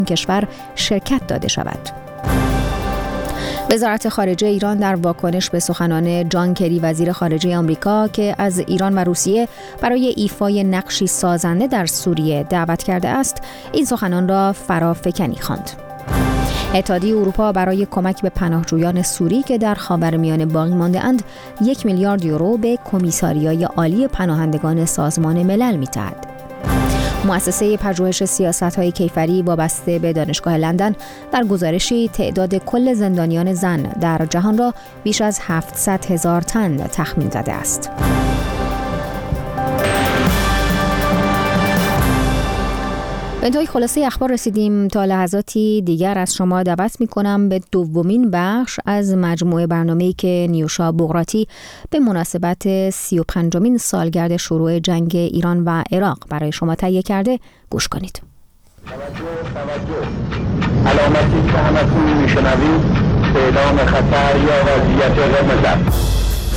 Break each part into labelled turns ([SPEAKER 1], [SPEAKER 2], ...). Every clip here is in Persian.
[SPEAKER 1] کشور شرکت داده شود. وزارت خارجه ایران در واکنش به سخنان جان کری وزیر خارجه آمریکا که از ایران و روسیه برای ایفای نقشی سازنده در سوریه دعوت کرده است، این سخنان را فرافکنی خواند. اتحادیه اروپا برای کمک به پناهجویان سوری که در خاورمیانه باقی مانده اند 1 میلیارد یورو به کمیساریای عالی پناهندگان سازمان ملل می‌دهد. مؤسسه پژوهش سیاست‌های کیفری وابسته به دانشگاه لندن در گزارشی تعداد کل زندانیان زن در جهان را بیش از 700,000 تن تخمین زده است. به انتهای خلاصه اخبار رسیدیم. تا لحظاتی دیگر از شما دعوت می‌کنم به دومین بخش از مجموعه برنامه‌ای که نیوشا بغراتی به مناسبت 35مین سالگرد شروع جنگ ایران و عراق برای شما تهیه کرده گوش کنید.
[SPEAKER 2] توجه. علامتی که همتون میشنوید اعلام خطر یا وضعیت قرمز است.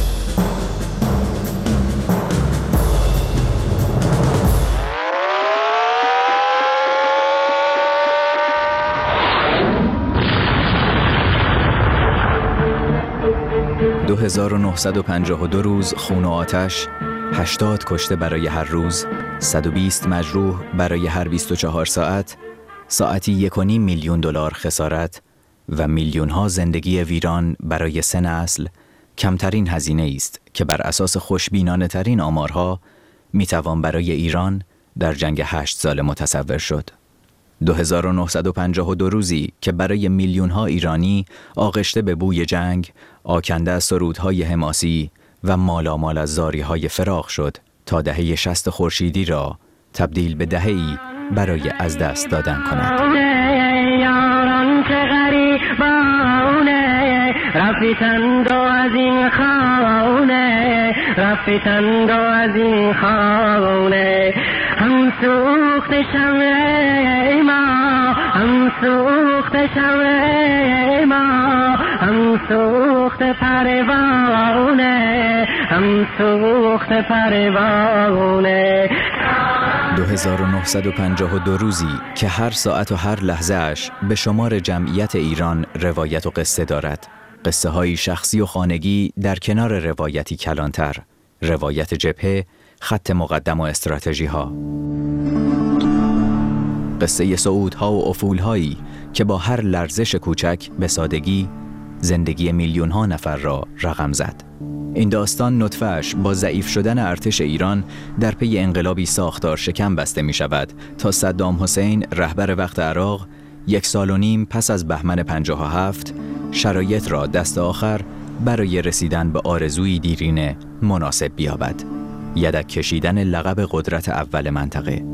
[SPEAKER 3] دو 2952 روز خون و آتش، 80 کشته برای هر روز، 120 مجروح برای هر 24 ساعت، ساعتی 1.5 میلیون دلار خسارت و میلیون‌ها زندگی ویران برای 3 نسل کمترین هزینه است که بر اساس خوشبینانه‌ترین آمارها میتوان برای ایران در جنگ 8 ساله متصور شد. 2952 روزی که برای میلیون‌ها ایرانی آغشته به بوی جنگ، آکنده از سرودهای حماسی و مالامال از زاریهای فراق شد تا دهه 60 خورشیدی را تبدیل به دهه‌ای برای از دست دادن کند.
[SPEAKER 4] یاران چه غریبانه رفتند از این خانه، رفتند از این خانه، هم سوخت شمع ما، هم سوخت شمع ما، هم سوخت پروانه، هم سوخت پروانه.
[SPEAKER 3] 2952 روزی که هر ساعت و هر لحظه اش به شمار جمعیت ایران روایت و قصه دارد. قصه های شخصی و خانگی در کنار روایتی کلانتر، روایت جبهه، خط مقدم و استراتژی ها. قصه صعودها و افولهایی که با هر لرزش کوچک به سادگی زندگی میلیون ها نفر را رقم زد. این داستان نطفه‌اش با ضعیف شدن ارتش ایران در پی انقلابی ساختار شکم بسته می شود تا صدام حسین رهبر وقت عراق 1 سال و نیم پس از بهمن 57 شرایط را دست آخر برای رسیدن به آرزوی دیرینه مناسب بیابد: یدک کشیدن لقب قدرت اول منطقه.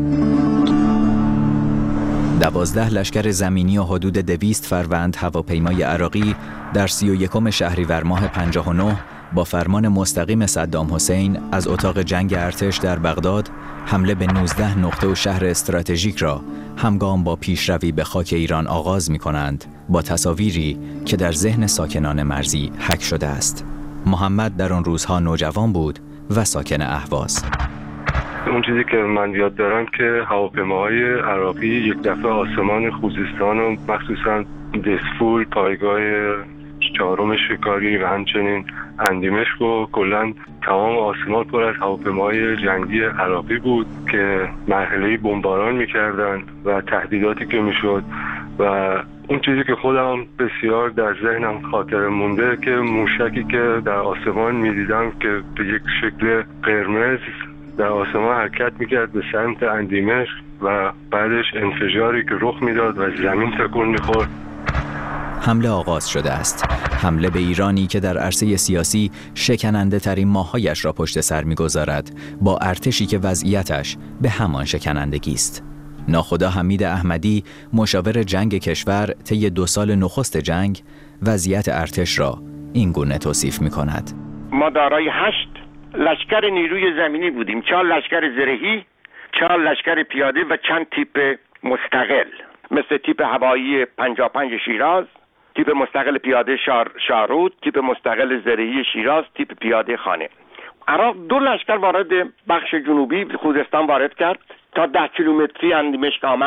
[SPEAKER 3] 12 لشکر زمینی و حدود 200 فروند هواپیمای عراقی در 31 شهریور ماه 59 با فرمان مستقیم صدام حسین از اتاق جنگ ارتش در بغداد حمله به 19 نقطه و شهر استراتژیک را همگام با پیشروی به خاک ایران آغاز می کنند، با تصاویری که در ذهن ساکنان مرزی حک شده است. محمد در آن روزها نوجوان بود و ساکن اهواز.
[SPEAKER 5] اون چیزی که من یاد دارم که هواپیماهای عراقی یک دفعه آسمان خوزستان و مخصوصا دسفول، پایگاه 4 شکاری و همچنین اندیمشق و کلا تمام آسمان پر از هواپیماهای جنگی عراقی بود که مرحله بمباران میکردن و تهدیداتی که میشد و اون چیزی که خودم بسیار در ذهنم خاطر مونده که موشکی که در آسمان میدیدم که به یک شکل قرمز در آسمان حرکت میکرد به سمت اندیمشق و بعدش انفجاری که رخ میداد و زمین تکون میخورد.
[SPEAKER 3] حمله آغاز شده است. حمله به ایرانی که در عرصه سیاسی شکننده ترین ماه‌هایش را پشت سر میگذارد، با ارتشی که وضعیتش به همان شکنندگی است. ناخدا حمید احمدی، مشاور جنگ کشور طی 2 سال نخست جنگ، وضعیت ارتش را این گونه توصیف می‌کند.
[SPEAKER 6] ما دارای 8 لشکر نیروی زمینی بودیم، 4 لشکر زرهی، 4 لشکر پیاده و چند تیپ مستقل، مثل تیپ هوایی 55 شیراز، تیپ مستقل پیاده شاهرود، تیپ مستقل زرهی شیراز، تیپ پیاده خانه. عراق 2 لشکر وارد بخش جنوبی خوزستان وارد کرد، تا 10 کیلومتری اندیمشق آمد،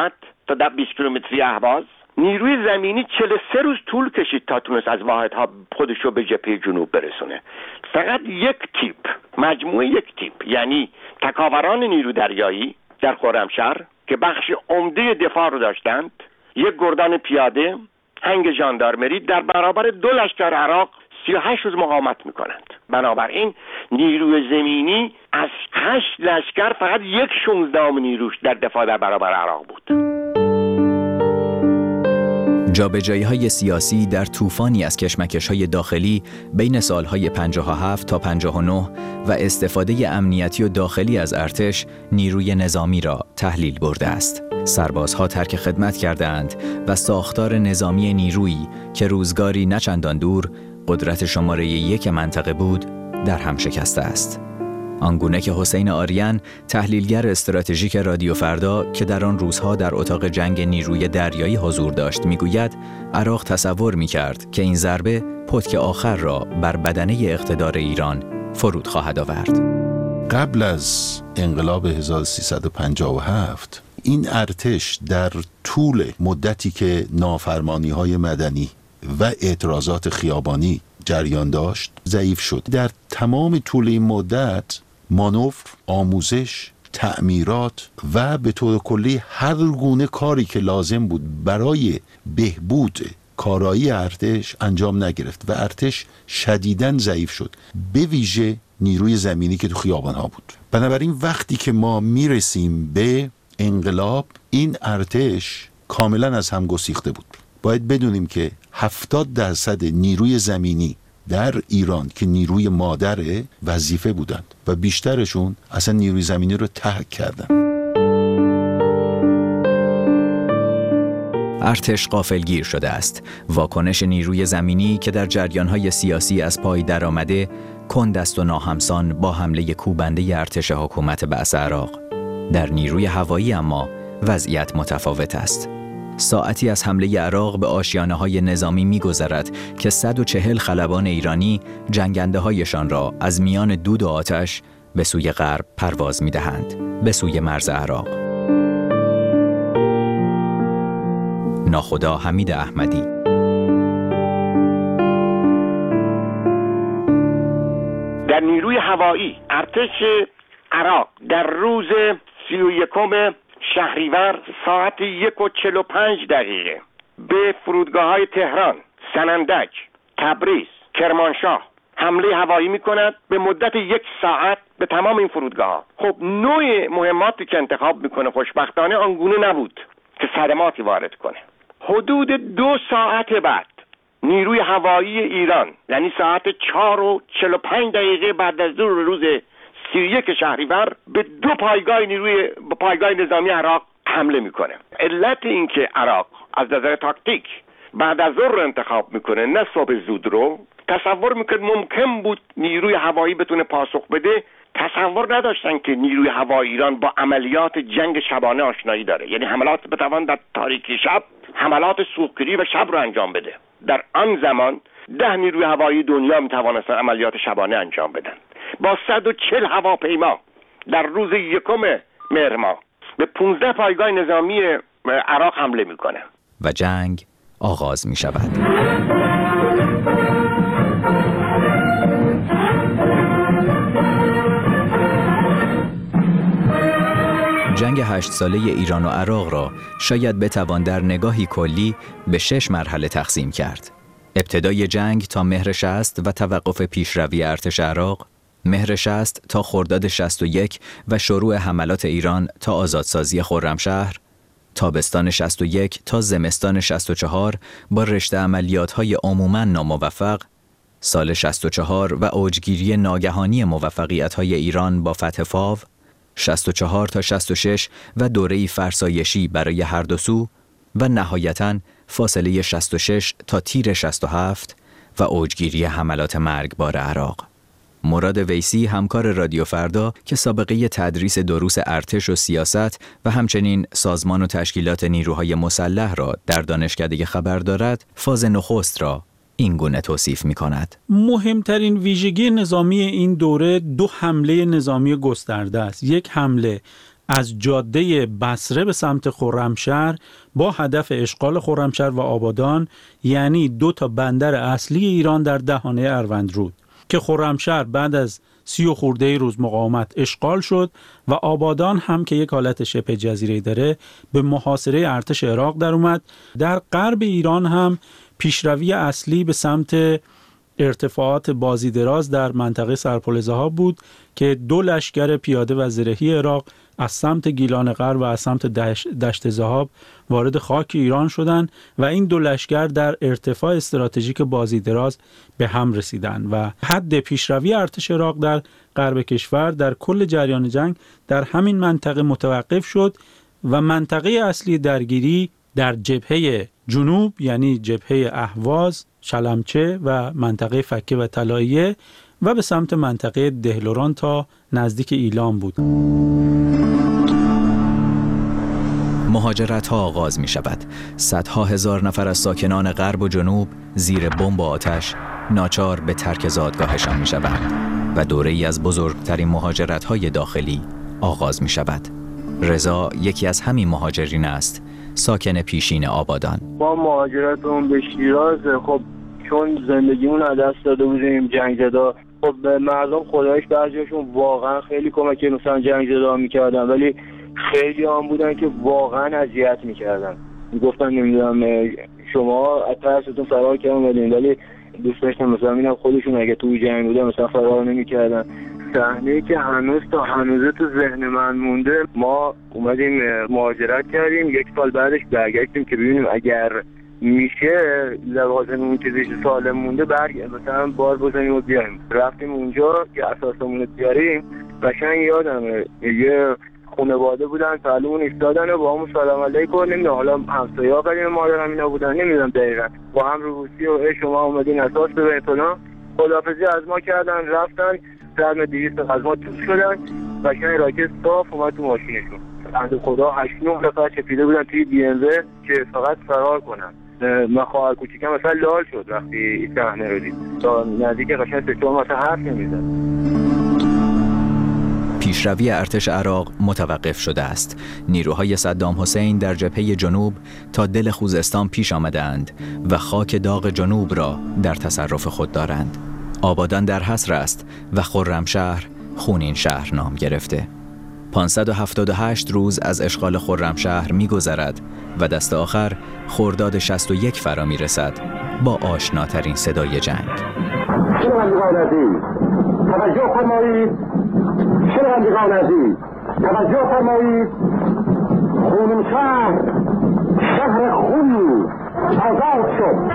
[SPEAKER 6] تا 20 کیلومتری اهواز. نیروی زمینی 43 روز طول کشید تا تونست از واحدها خودش رو به جبهه جنوب برسونه. فقط یک تیپ، مجموعه یک تیپ، یعنی تکاوران نیرو دریایی در خرمشهر که بخش عمده دفاع رو داشتند، یک گردان پیاده، هنگ ژاندارمری، در برابر 2 لشکر عراق 38 روز مقاومت میکنند. بنابراین نیروی زمینی از 8 لشکر فقط 1/16 نیروش در دفاع در برابر عراق بود.
[SPEAKER 3] جابجایی‌های سیاسی در طوفانی از کشمکش‌های داخلی بین سالهای 57 تا 59 و استفاده امنیتی و داخلی از ارتش نیروی نظامی را تحلیل برده است. سربازها ترک خدمت کردند و ساختار نظامی نیرویی که روزگاری نچندان دور قدرت شماره 1 منطقه بود در هم شکسته است. آنگونه که حسین آریان، تحلیلگر استراتژیک رادیو فردا که در آن روزها در اتاق جنگ نیروی دریایی حضور داشت میگوید عراق تصور میکرد که این ضربه پتک آخر را بر بدنه اقتدار ایران فرود خواهد آورد.
[SPEAKER 7] قبل از انقلاب 1357 این ارتش در طول مدتی که نافرمانی‌های مدنی و اعتراضات خیابانی جریان داشت ضعیف شد. در تمام طول این مدت مانور، آموزش، تعمیرات و به طور کلی هر گونه کاری که لازم بود برای بهبود کارایی ارتش انجام نگرفت و ارتش شدیداً ضعیف شد، به ویژه نیروی زمینی که تو خیابان‌ها بود. بنابراین وقتی که ما میرسیم به انقلاب این ارتش کاملاً از هم گسیخته بود. باید بدونیم که 70% نیروی زمینی در ایران که نیروی مادر وظیفه بودند و بیشترشون اصلا نیروی زمینی رو ترک کردن.
[SPEAKER 3] ارتش غافلگیر شده است. واکنش نیروی زمینی که در جریان‌های سیاسی از پای درآمده کند است و ناهمسان با حمله کوبنده ارتش حکومت بعث عراق. در نیروی هوایی اما وضعیت متفاوت است. ساعتی از حمله عراق به آشیانه‌های نظامی می‌گذرد که 140 خلبان ایرانی جنگنده‌هایشان را از میان دود و آتش به سوی غرب پرواز می‌دهند، به سوی مرز عراق. ناخدا حمید احمدی.
[SPEAKER 6] در نیروی هوایی ارتش عراق در روز 31 شهریور ساعت 1:45 به فرودگاه‌های تهران، سنندج، تبریز، کرمانشاه حمله هوایی می‌کند. به مدت 1 ساعت به تمام این فرودگاه‌ها. خب نوع مهماتی که انتخاب می‌کنه خوشبختانه آنگونه نبود که صدماتی وارد کنه. حدود 2 ساعت بعد نیروی هوایی ایران، یعنی ساعت 4:45 بعد از ظهر روز 31 شهریور، به 2 پایگاه نظامی عراق حمله میکنه. علت این که عراق از نظر تاکتیک بعد از ظهر رو انتخاب میکنه نه صبح زود رو، تصور میکرد ممکن بود نیروی هوایی بتونه پاسخ بده. تصور نداشتن که نیروی هوایی ایران با عملیات جنگ شبانه آشنایی داره، یعنی حملات بتوان در تاریکی شب حملات سوختگیری و شب رو انجام بده. در آن زمان 10 نیروی هوایی دنیا میتوانستن عملیات شبانه انجام بدن. با 140 هواپیما در روز 1 مهر ماه به 15 پایگاه نظامی عراق حمله میکنه
[SPEAKER 3] و جنگ آغاز میشود. جنگ 8 ساله ایران و عراق را شاید بتوان در نگاهی کلی به 6 مرحله تقسیم کرد. ابتدای جنگ تا مهر 60 و توقف پیشروی ارتش عراق، مهر 60 تا خرداد 61 و شروع حملات ایران تا آزادسازی خرمشهر، تابستان 61 تا زمستان 64 با رشته عملیات‌های عموماً ناموفق، سال 64 و اوجگیری ناگهانی موفقیت‌های ایران با فتح فاو، 64 تا 66 و دوره‌ای فرسایشی برای هر دو سو و نهایتاً فاصله 66 تا تیر 67 و اوجگیری حملات مرگبار عراق. مراد ویسی، همکار رادیو فردا که سابقه تدریس دروس ارتش و سیاست و همچنین سازمان و تشکیلات نیروهای مسلح را در دانشکده خبر دارد، فاز نخست را این گونه توصیف می کند.
[SPEAKER 8] مهمترین ویژگی نظامی این دوره 2 حمله نظامی گسترده است. یک حمله از جاده بصره به سمت خرمشهر با هدف اشغال خرمشهر و آبادان، یعنی 2 بندر اصلی ایران در دهانه اروندرود که خرمشهر بعد از 30 و خورده روز مقاومت اشغال شد و آبادان هم که یک حالت شبه جزیره داره به محاصره ارتش عراق در اومد. در غرب ایران هم پیشروی اصلی به سمت ارتفاعات بازیدراز در منطقه سرپل ذهاب بود که 2 لشکر پیاده و زرهی عراق از سمت گیلان غرب و از سمت دشت ذهاب وارد خاک ایران شدند و این 2 لشکر در ارتفاع استراتژیک بازیدراز به هم رسیدند و حد پیشروی ارتش عراق در غرب کشور در کل جریان جنگ در همین منطقه متوقف شد و منطقه اصلی درگیری در جبهه جنوب، یعنی جبهه اهواز، شلمچه و منطقه فکه و طلاییه و به سمت منطقه دهلوران تا نزدیک ایلام بود.
[SPEAKER 3] مهاجرت ها آغاز می شود. صدها هزار نفر از ساکنان غرب و جنوب زیر بمب و آتش ناچار به ترک زادگاهشان می شوند و دوره‌ای از بزرگترین مهاجرت های داخلی آغاز می شود. رضا یکی از همین مهاجرین است، ساکن پیشین آبادان.
[SPEAKER 9] با مهاجرتمون به شیراز، خب چون زندگیمون از دست داده بودیم جنگ زدا، خب به مردم خدایش بعضیاشون واقعا خیلی کمک مثلا جنگ زدا میکردن، ولی خیلی هم بودن که واقعا اذیت میکردن، میگفتن نمیدونم شما از ترستون فرار کردن، ولی دوست داشتن مثلا اینم خودشون اگه تو جنگ بودن مثلا فرار نمیکردن. صحنه‌ای که هنوز تو ذهن من مونده، ما اومدیم مهاجرت کردیم، 1 سال بعدش برگشتیم که ببینیم اگر میشه لوازم اون چیزی که سالم مونده مثلا بار بزنیم و بیایم. رفتیم اونجا که اساسمون بیاریم، قشنگ یادمه یه خانواده بودن پهلومون ایستادن و با همون سلام علیکم، نمیدونم حالا همسایه‌ها قدیم مادر همینا بودن، نمیدونم دقیقاً، با هم روسی و شما اومدین اساس ببرید فلان، خداحافظی از ما کردن، رفتن سرم 200 از ما توش شدن، قشنگ راکت صاف اومد تو ماشینشون. بنده خدا 8-9 نفر چپیده بودن توی BMW که فقط فرار کنن. من خواهر کوچیکم مثلا لال شد وقتی این صحنه رو دید، تا نزدیک قشنگ 3 مثلا حرف نمیزد.
[SPEAKER 3] پیشروی ارتش عراق متوقف شده است. نیروهای صدام حسین در جبهه جنوب تا دل خوزستان پیش آمدند و خاک داغ جنوب را در تصرف خود دارند. آبادان در حصر است و خرمشهر خونین شهر نام گرفته. 578 روز از اشغال خرمشهر می‌گذرد و دست آخر خرداد 61 فرا می‌رسد با آشناترین صدای جنگ.
[SPEAKER 2] شنوندگان عزیز، توجه فرمایید. شنوندگان عزیز، توجه فرمایید. خرمشهر شهر خونی آزاد شد.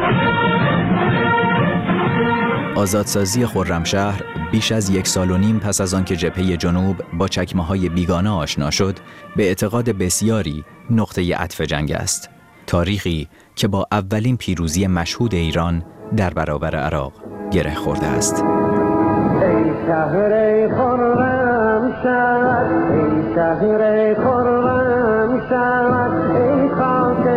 [SPEAKER 3] آزادسازی خرمشهر بیش از 1.5 سال پس از آن که جبهه جنوب با چکمه‌های بیگانه آشنا شد، به اعتقاد بسیاری نقطه عطف جنگ است. تاریخی که با اولین پیروزی مشهود ایران در برابر عراق گره خورده است.
[SPEAKER 4] ای شهر خرمشهر، ای شهر خرمشهر، ای خاک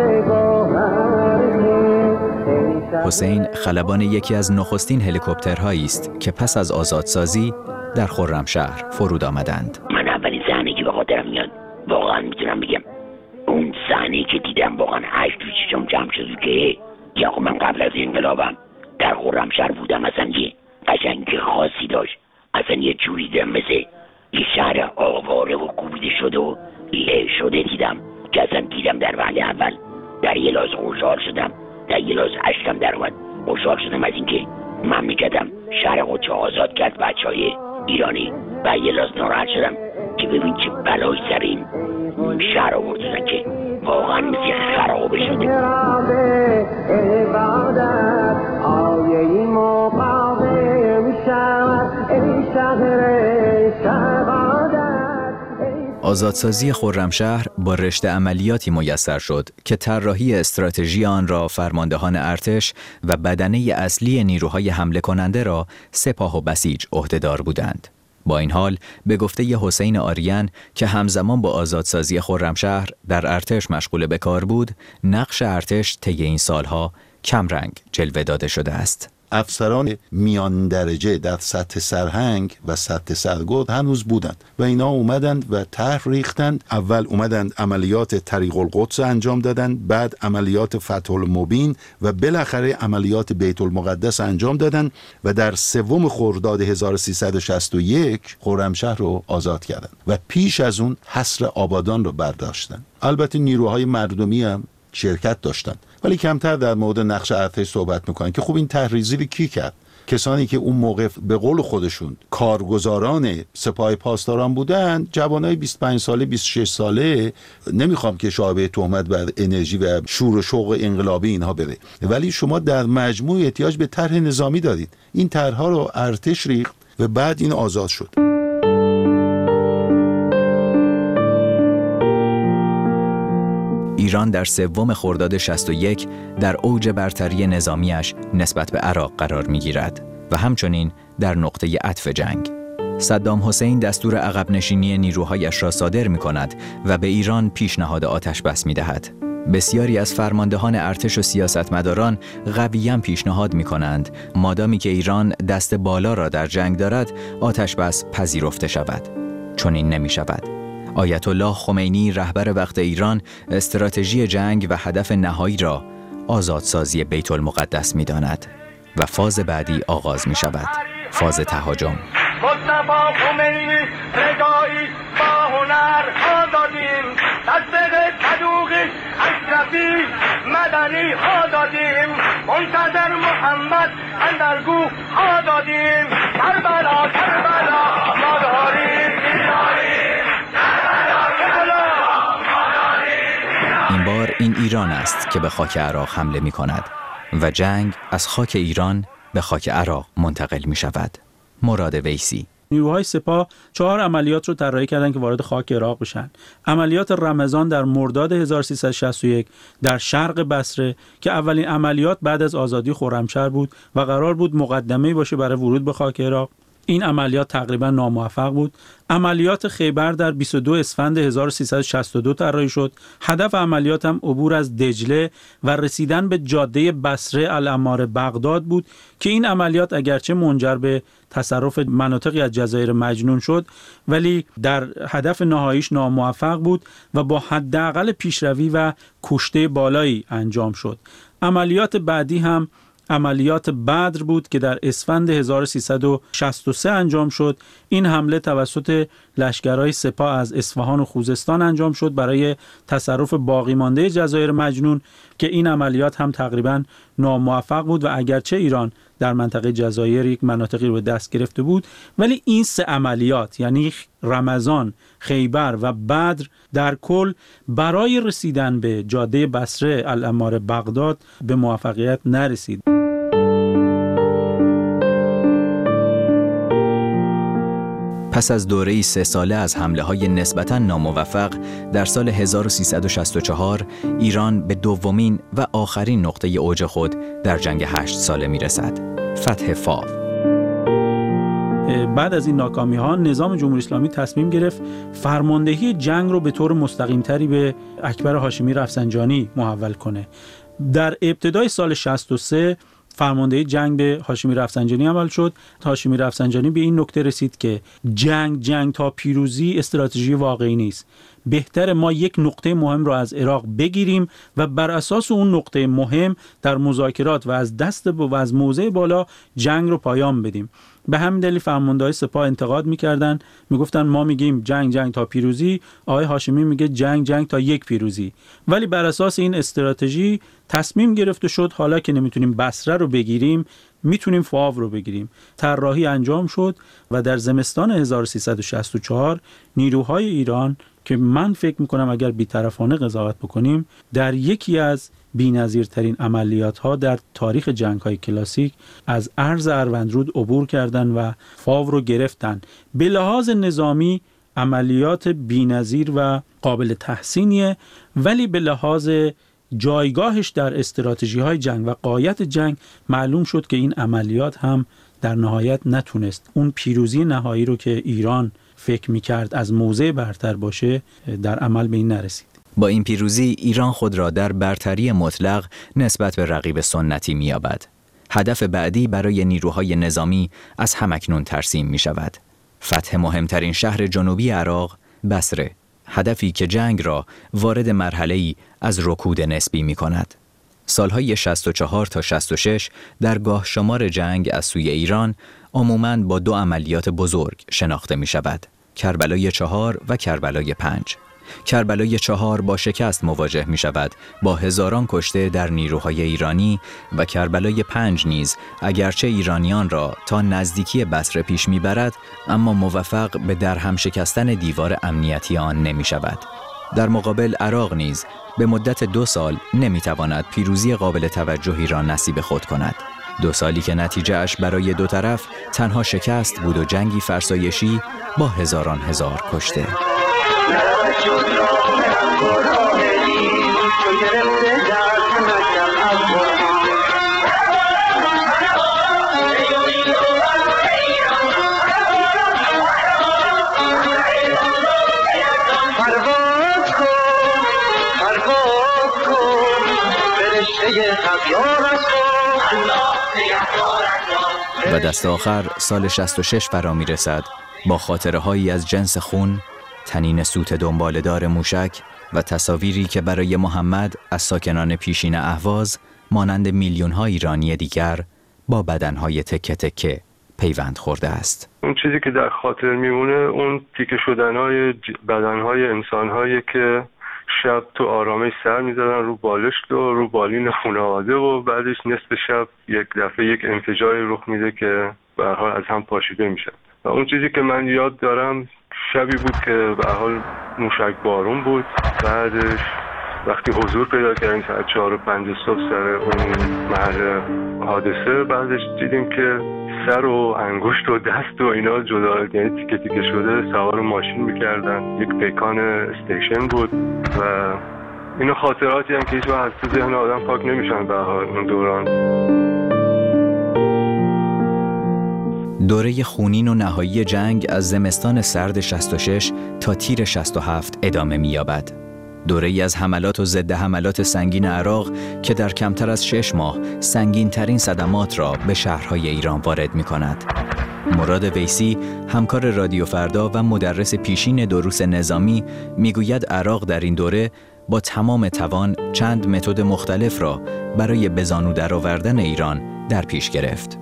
[SPEAKER 3] حسین خلبان یکی از نخستین هلیکوپترهایی است که پس از آزادسازی در خرمشهر فرود آمدند.
[SPEAKER 10] من اولین صحنه‌ای که به خاطرم میاد واقعا میتونم بگم اون صحنه‌ای که دیدم واقعا 8 تو چشم جمع شد که یا من قبل از انقلابم در خرمشهر بودم، اصلا یه قشنگی خاصی داشت، اصلا یه جوری دیدم مثل یه شهر آواره و کوبیده شده و له شده دیدم که اصلا دیدم در وهله اول در یه لحظه خوشحال شدم، در یه لحظه اشکم در اومد، خوشحال شدم از اینکه مملکتم شهر خودشو آزاد کرد بچهای ایرانی، و یه لحظه ناراحت شدم که ببین چه بلای سر این شهر آوردن که واقعا مثل خرابه شده.
[SPEAKER 3] آزادسازی خرمشهر با رشته عملیاتی میسر شد که طراحی استراتژی آن را فرماندهان ارتش و بدنه اصلی نیروهای حمله کننده را سپاه و بسیج عهدهدار بودند. با این حال به گفته حسین آریان که همزمان با آزادسازی خرمشهر در ارتش مشغول به کار بود، نقش ارتش طی این سالها کمرنگ جلوه داده شده است.
[SPEAKER 7] افسران میان درجه در سطح سرهنگ و سطح سرگرد هنوز بودند و اینا اومدند و طرح ریختند. اول اومدند عملیات طریق القدس انجام دادند، بعد عملیات فتح المبین و بالاخره عملیات بیت المقدس انجام دادند و در 3 خرداد 1361 خرمشهر رو آزاد کردند و پیش از اون حصر آبادان رو برداشتند. البته نیروهای مردمی هم شرکت داشتند، ولی کمتر در مورد نقش ارتش صحبت میکنن که خب این تحریزی رو کی کرد؟ کسانی که اون موقع به قول خودشون کارگزاران سپاه پاسداران بودن، جوانای 25 ساله 26 ساله. نمیخوام که شایبه تهمت بر انرژی و شور و شوق انقلابی اینها بره، ولی شما در مجموع احتیاج به طرح نظامی دارید. این طرح‌ها رو ارتش ریخت و بعد این آزاد شد.
[SPEAKER 3] ایران در 3 خرداد 61 در اوج برتری نظامیش نسبت به عراق قرار می‌گیرد و همچنین در نقطه عطف جنگ. صدام حسین دستور عقب نشینی نیروهایش را صادر می‌کند و به ایران پیشنهاد آتش بس می‌دهد. بسیاری از فرماندهان ارتش و سیاستمداران قویاً پیشنهاد می‌کنند مادامی که ایران دست بالا را در جنگ دارد آتش بس پذیرفته شود. چون این نمی‌شود. آیت الله خمینی رهبر وقت ایران استراتژی جنگ و هدف نهایی را آزادسازی بیت المقدس می‌داند و فاز بعدی آغاز می‌شود، فاز تهاجم.
[SPEAKER 4] مصطفی خمینی ردایی با هنر آزادیم، تصدیق صدوقی اشرفی مدنی آزادیم، منتظر محمد اندرگو آزادیم، کربلا کربلا ماداریم ایرانیم،
[SPEAKER 3] این بار این ایران است که به خاک عراق حمله می کند و جنگ از خاک ایران به خاک عراق منتقل می شود. مراد ویسی.
[SPEAKER 8] نیروهای سپاه 4 عملیات رو طراحی کردن که وارد خاک عراق بشن. عملیات رمضان در مرداد 1361 در شرق بصره که اولین عملیات بعد از آزادی خرمشهر بود و قرار بود مقدمه‌ای باشه برای ورود به خاک عراق. این عملیات تقریبا ناموفق بود. عملیات خیبر در 22 اسفند 1362 طراحی شد. هدف عملیات هم عبور از دجله و رسیدن به جاده بصره الاماره بغداد بود که این عملیات اگرچه منجر به تصرف مناطقی از جزایر مجنون شد، ولی در هدف نهاییش ناموفق بود و با حداقل پیشروی و کشته بالایی انجام شد. عملیات بعدی هم عملیات بدر بود که در اسفند 1363 انجام شد. این حمله توسط لشکرهای سپاه از اصفهان و خوزستان انجام شد برای تصرف باقی مانده جزایر مجنون که این عملیات هم تقریبا ناموفق بود و اگرچه ایران در منطقه جزایر یک مناطقی رو به دست گرفته بود، ولی این 3 عملیات یعنی رمضان، خیبر و بدر در کل برای رسیدن به جاده بصره الاماره بغداد به موفقیت نرسید.
[SPEAKER 3] پس از دوره‌ای 3 ساله از حمله‌های نسبتاً ناموفق، در سال 1364 ایران به دومین و آخرین نقطه اوج خود در جنگ 8 ساله می‌رسد، فتح فاو.
[SPEAKER 8] بعد از این ناکامی‌ها نظام جمهوری اسلامی تصمیم گرفت فرماندهی جنگ رو به طور مستقیم‌تری به اکبر هاشمی رفسنجانی محول کنه. در ابتدای سال 63 فرماندهی جنگ به هاشمی رفسنجانی عمل شد. هاشمی رفسنجانی به این نکته رسید که جنگ تا پیروزی استراتژی واقعی نیست. بهتر ما یک نقطه مهم را از عراق بگیریم و بر اساس اون نقطه مهم در مذاکرات و از دست و از موضع بالا جنگ رو پایان بدیم. به همین دلیل فرمانده‌های سپاه انتقاد می‌کردن، میگفتن ما میگیم جنگ تا پیروزی، آقای هاشمی میگه جنگ تا یک پیروزی. ولی بر اساس این استراتژی تصمیم گرفته شد حالا که نمیتونیم بصره رو بگیریم، میتونیم فاو رو بگیریم. طراحی انجام شد و در زمستان 1364 نیروهای ایران که من فکر میکنم اگر بی‌طرفانه قضاوت بکنیم در یکی از بی‌نظیرترین عملیات‌ها در تاریخ جنگ‌های کلاسیک از ارض اروندرود عبور کردن و فاو رو گرفتن. به لحاظ نظامی عملیات بی‌نظیر و قابل تحسینیه، ولی به لحاظ جایگاهش در استراتژی‌های جنگ و غایت جنگ معلوم شد که این عملیات هم در نهایت نتونست اون پیروزی نهایی رو که ایران فکر می‌کرد از موضع برتر باشه در عمل به این نرسید.
[SPEAKER 3] با این پیروزی ایران خود را در برتری مطلق نسبت به رقیب سنتی می‌یابد. هدف بعدی برای نیروهای نظامی از همکنون ترسیم می شود. فتح مهمترین شهر جنوبی عراق، بصره. هدفی که جنگ را وارد مرحله‌ای از رکود نسبی می کند. سالهای 64 تا 66 در گاه شمار جنگ از سوی ایران عموماً با 2 عملیات بزرگ شناخته می شود. کربلای 4 و کربلای 5. کربلای 4 با شکست مواجه می شود با هزاران کشته در نیروهای ایرانی و کربلای 5 نیز اگرچه ایرانیان را تا نزدیکی بصره پیش می برد اما موفق به درهم شکستن دیوار امنیتی آن نمی شود. در مقابل عراق نیز به مدت 2 سال نمی تواند پیروزی قابل توجهی را نصیب خود کند. 2 سالی که نتیجه اش برای دو طرف تنها شکست بود و جنگی فرسایشی با هزاران هزار کشته. و دست آخر سال 66 فرا می رسد با خاطره هایی از جنس خون، تنین سوت دنبالدار موشک و تصاویری که برای محمد از ساکنان پیشین اهواز مانند میلیون ها ایرانی دیگر با بدنهای تکه تکه پیوند خورده است.
[SPEAKER 5] اون چیزی که در خاطر میمونه اون تیکه شدنهای بدنهای انسانهایی که شب تو آرامش سر می‌زدن رو بالشت و رو بالین خانواده و بعدش نصف شب یک دفعه یک انفجاری رخ میده که به هر حال از هم پاشیده میشه. و اون چیزی که من یاد دارم شبی بود که به هر حال موشک بارون بود. بعدش وقتی حضور پیدا کردیم ساعت 4 و 5 صبح سر اون محل حادثه، بعدش دیدیم که سر و انگشت و دست و اینا جدا، یعنی تیکه تیکه شده، سوار ماشین میکردن. یک پیکان استیشن بود و اینا خاطراتی هم که هیچ وقت از تو ذهن آدم پاک نمیشن به حال اون دوران.
[SPEAKER 3] دوره خونین و نهایی جنگ از زمستان سرد 66 تا تیر 67 ادامه می‌یابد. دوره‌ای از حملات و ضد حملات سنگین عراق که در کمتر از 6 ماه سنگین‌ترین صدمات را به شهرهای ایران وارد می‌کند. مراد ویسی، همکار رادیو فردا و مدرس پیشین دروس نظامی، میگوید عراق در این دوره با تمام توان چند متد مختلف را برای به زانو درآوردن ایران در پیش گرفت.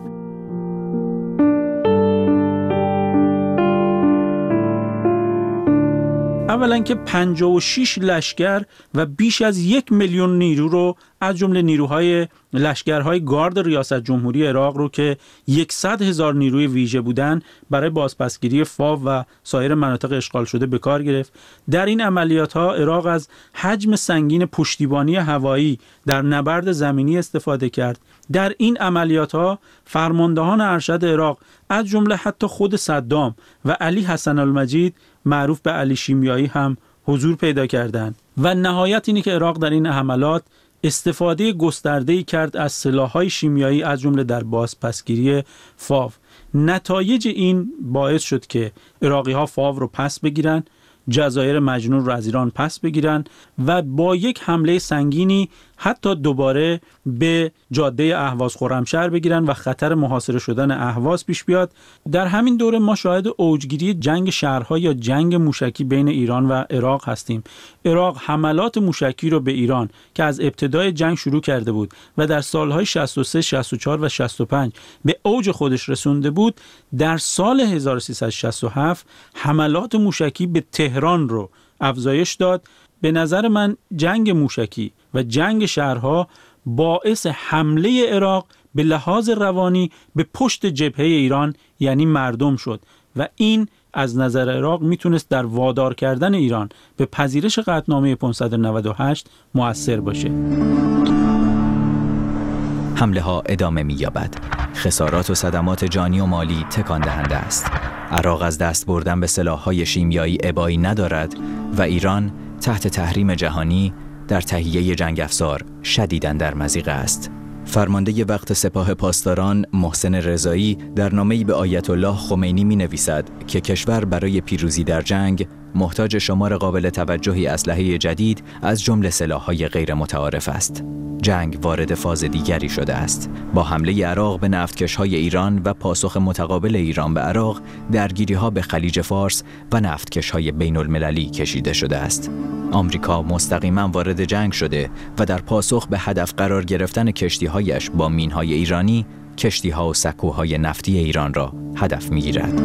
[SPEAKER 8] اولا که 56 لشکر و بیش از 1 میلیون نیرو رو از جمله نیروهای لشکرهای گارد ریاست جمهوری عراق رو که 100,000 نیروی ویژه بودن برای بازپسگیری فاو و سایر مناطق اشغال شده به کار گرفت. در این عملیات ها عراق از حجم سنگین پشتیبانی هوایی در نبرد زمینی استفاده کرد. در این عملیات ها فرماندهان ارشد عراق از جمله حتی خود صدام و علی حسن المجید معروف به علی شیمیایی هم حضور پیدا کردند. و نهایت اینی که عراق در این حملات استفاده گسترده‌ای کرد از سلاح‌های شیمیایی از جمله در بازپسگیری فاو. نتایج این باعث شد که عراقی‌ها فاو رو پس بگیرن، جزایر مجنون رو از ایران پس بگیرن و با یک حمله سنگینی حتی دوباره به جاده اهواز خرمشهر بگیرن و خطر محاصره شدن اهواز پیش بیاد. در همین دوره ما شاهد اوجگیری جنگ شهرها یا جنگ موشکی بین ایران و عراق هستیم. عراق حملات موشکی رو به ایران که از ابتدای جنگ شروع کرده بود و در سالهای 63, 64 و 65 به اوج خودش رسونده بود، در سال 1367 حملات موشکی به تهران رو افزایش داد. به نظر من جنگ موشکی و جنگ شهرها باعث حمله عراق به لحاظ روانی به پشت جبهه ایران یعنی مردم شد و این از نظر عراق میتونست در وادار کردن ایران به پذیرش قطعنامه 598 مؤثر باشه.
[SPEAKER 3] حمله ها ادامه می‌یابد. خسارات و صدمات جانی و مالی تکان دهنده است. عراق از دست بردن به سلاح‌های شیمیایی ابایی ندارد و ایران تحت تحریم جهانی در تهیه جنگ افزار شدیداً در مضیقه است. فرمانده وقت سپاه پاسداران محسن رضایی در نامه‌ای به آیت الله خمینی می‌نویسد که کشور برای پیروزی در جنگ محتاج شمار قابل توجهی اسلحه جدید از جمله سلاح‌های غیر متعارف است. جنگ وارد فاز دیگری شده است. با حمله عراق به نفتکش‌های ایران و پاسخ متقابل ایران به عراق، درگیری‌ها به خلیج فارس و نفتکش‌های بین‌المللی کشیده شده است. آمریکا مستقیما وارد جنگ شده و در پاسخ به هدف قرار گرفتن کشتی‌هایش با مین‌های ایرانی، کشتی‌ها و سکوهای نفتی ایران را هدف می‌گیرد.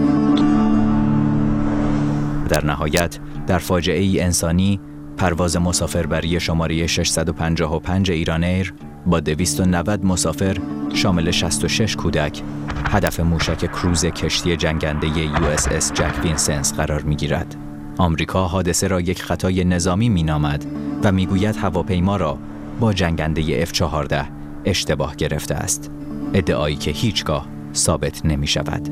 [SPEAKER 3] در نهایت، در فاجعه‌ای انسانی، پرواز مسافربری شماره 655 ایران ایر با 290 مسافر شامل 66 کودک هدف موشک کروز کشتی جنگنده USS جک وینسنس قرار می‌گیرد. آمریکا حادثه را یک خطای نظامی می‌نامد و می‌گوید هواپیما را با جنگنده F-14 اشتباه گرفته است. ادعایی که هیچگاه ثابت نمی‌شود.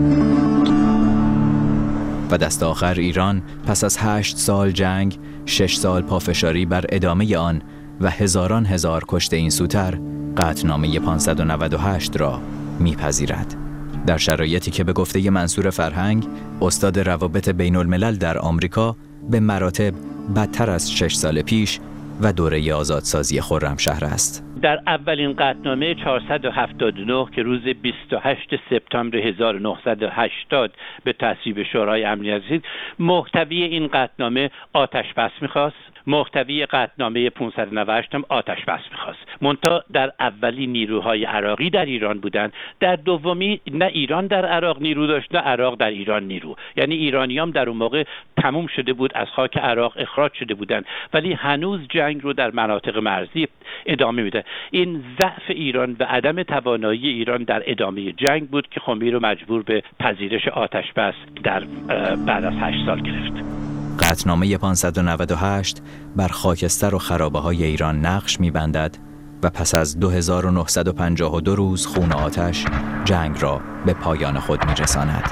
[SPEAKER 3] و دست آخر ایران پس از 8 سال جنگ، 6 سال پافشاری بر ادامه آن و هزاران هزار کشته این سوتر، قطعنامه 598 را میپذیرد. در شرایطی که به گفته منصور فرهنگ، استاد روابط بین الملل در آمریکا، به مراتب بدتر از 6 سال پیش و دوره آزادسازی خرمشهر است.
[SPEAKER 11] در اولین قطعنامه 479 که روز 28 سپتامبر 1980 به تصویب شورای امنیت رسید، محتوی این قطعنامه آتش بس می‌خواست. محتوی قطعنامه 598 هم آتش بس می‌خواست. منتها در اولی نیروهای عراقی در ایران بودند، در دومی نه ایران در عراق نیرو داشت نه عراق در ایران نیرو. یعنی ایرانیام در اون موقع تموم شده بود، از خاک عراق اخراج شده بودند، ولی هنوز جنگ رو در مناطق مرزی ادامه میده. این ضعف ایران و عدم توانایی ایران در ادامه جنگ بود که خمینی رو مجبور به پذیرش آتش بس در بعد از 8 سال گرفت.
[SPEAKER 3] قطعنامه 598 بر خاکستر و خرابه‌های ایران نقش می‌بندد و پس از 2952 روز خون و آتش، جنگ را به پایان خود می‌رساند.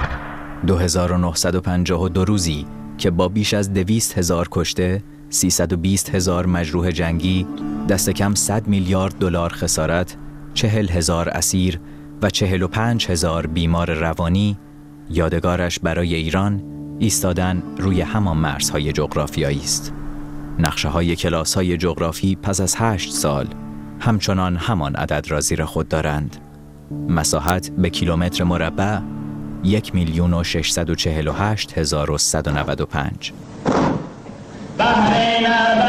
[SPEAKER 3] 2952 روزی که با بیش از 200,000 کشته، 320,000 مجروح جنگی، دست کم 100 میلیارد دلار خسارت، 40,000 اسیر و 45,000 بیمار روانی، یادگارش برای ایران ایستادن روی همان مرزهای جغرافیایی است. نقشه‌های کلاس‌های جغرافی پس از 8 سال همچنان همان عدد را زیر خود دارند. مساحت به کیلومتر مربع 1,648,195.